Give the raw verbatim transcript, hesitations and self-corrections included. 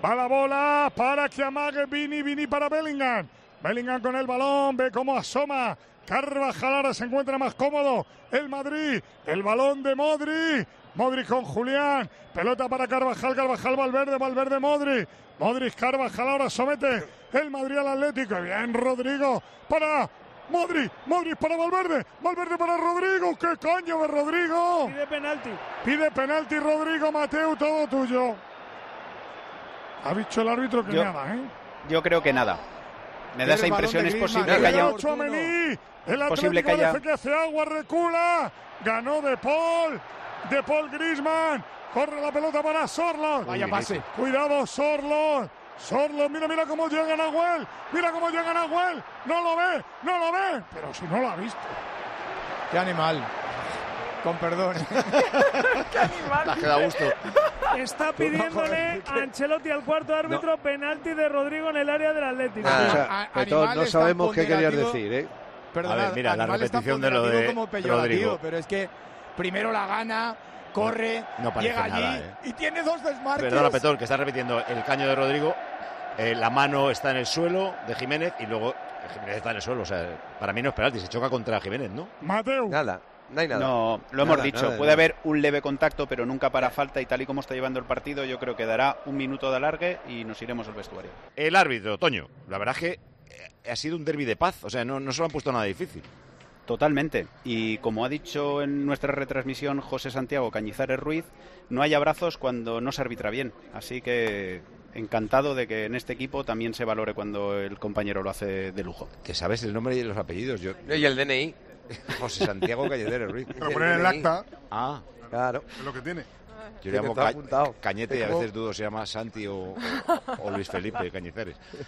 Va la bola para que amague Vini, Vini para Bellingham. Bellingham con el balón, ve cómo asoma Carvajal, ahora se encuentra más cómodo el Madrid. El balón de Modric. Modric con Julián. Pelota para Carvajal, Carvajal, Valverde, Valverde, Modric. Modric, Carvajal, ahora somete el Madrid al Atlético. Bien, Rodrigo para Modric, Modric para Valverde, Valverde para Rodrigo. ¡Qué caño de Rodrigo! Pide penalti. Pide penalti Rodrigo, Mateu, todo tuyo. Ha dicho el árbitro que yo, nada, ¿eh? Yo creo que nada. Me da esa impresión, es posible que haya... El posible que haya... que hace agua, recula. Ganó De Paul. De Paul Griezmann. Corre la pelota para Sorloth. Vaya pase. Cuidado, Sorloth. Sorloth, mira, mira cómo llega Nahuel. Mira cómo llega Nahuel. No lo ve, no lo ve. Pero si no lo ha visto. Qué animal. Con perdón. Qué animal. Te da gusto. Está pidiéndole a Ancelotti, al cuarto árbitro, no. penalti de Rodrigo en el área del Atlético. Ah, o sea, Petón, no sabemos qué querías decir, ¿eh? Perdona, a ver, mira, la repetición de lo de como Rodrigo. Pero es que primero la gana, corre, no, no llega nada, allí eh. y tiene dos desmarques. Perdona, Petón, que está repitiendo el caño de Rodrigo. Eh, la mano está en el suelo de Jiménez y luego Jiménez está en el suelo. O sea, para mí no es penalti, se choca contra Jiménez, ¿no? Mateu. Nada. No hay nada. No, lo nada, hemos dicho. Nada, Puede nada. haber un leve contacto, pero nunca para falta. Y tal y como está llevando el partido, yo creo que dará un minuto de alargue y nos iremos al vestuario. El árbitro, Toño, la verdad es que ha sido un derbi de paz. O sea, no, no se lo han puesto nada difícil. Totalmente. Y como ha dicho en nuestra retransmisión José Santiago Cañizares Ruiz, no hay abrazos cuando no se arbitra bien. Así que encantado de que en este equipo también se valore cuando el compañero lo hace de lujo. ¿Te sabes el nombre y los apellidos? Yo... Y el D N I. José Santiago Cañizares Ruiz. Lo ponen en el acta. Ah, claro. Es lo que tiene. Yo le llamo Ca- Cañete y a veces dudo si se llama Santi o, o Luis Felipe Cañizares.